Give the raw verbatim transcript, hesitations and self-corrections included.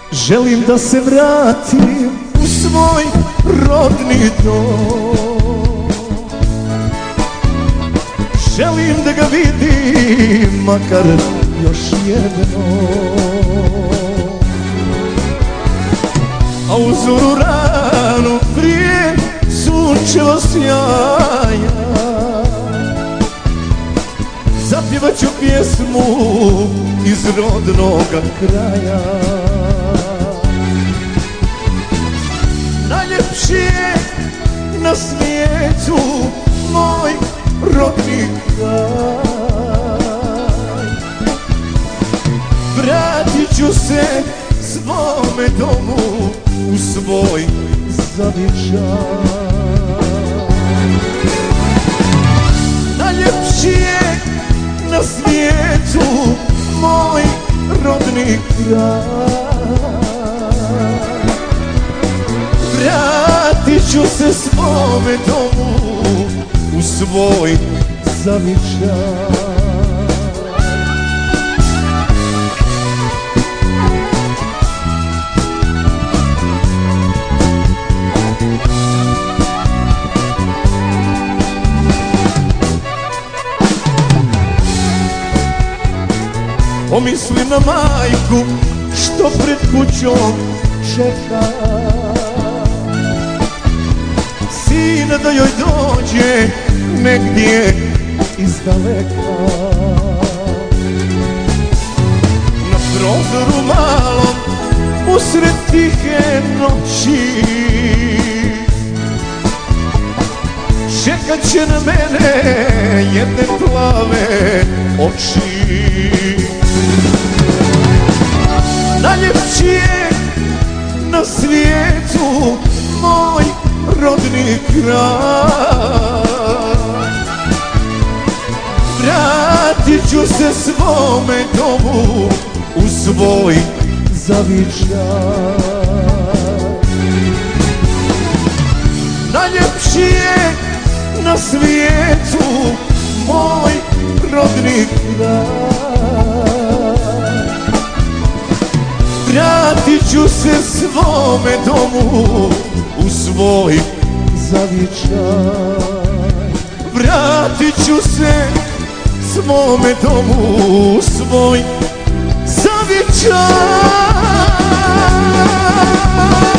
Želim da se vratim u svoj rodni dom. Želim da ga vidim makar još jednom. A u zoru ranu prije sunčeva sjaja zapjevat ću pjesmu iz rodnoga kraja. Najljepši je na svijetu moj rodni kraj. Vratit ću se svome domu u svoj zavičaj. Najljepši je na svijetu moj rodni kraj. Vratit ću se svome domu u svoj zavičaj. Pomislim na majku što pred kućom čeka, sina da joj dođe negdje iz daleka. Na prozoru malom usred tihe noći čekat će na mene jedne plave oči. Najljepši je na svijetu moj rodni kraj. Vratit ću se svome domu u svoj zavičaj. Najljepši je na svijetu moj rodni kraj. Vratit ću se svome domu u svoj zavičaj. Vratit ću se svome domu u svoj zavičaj.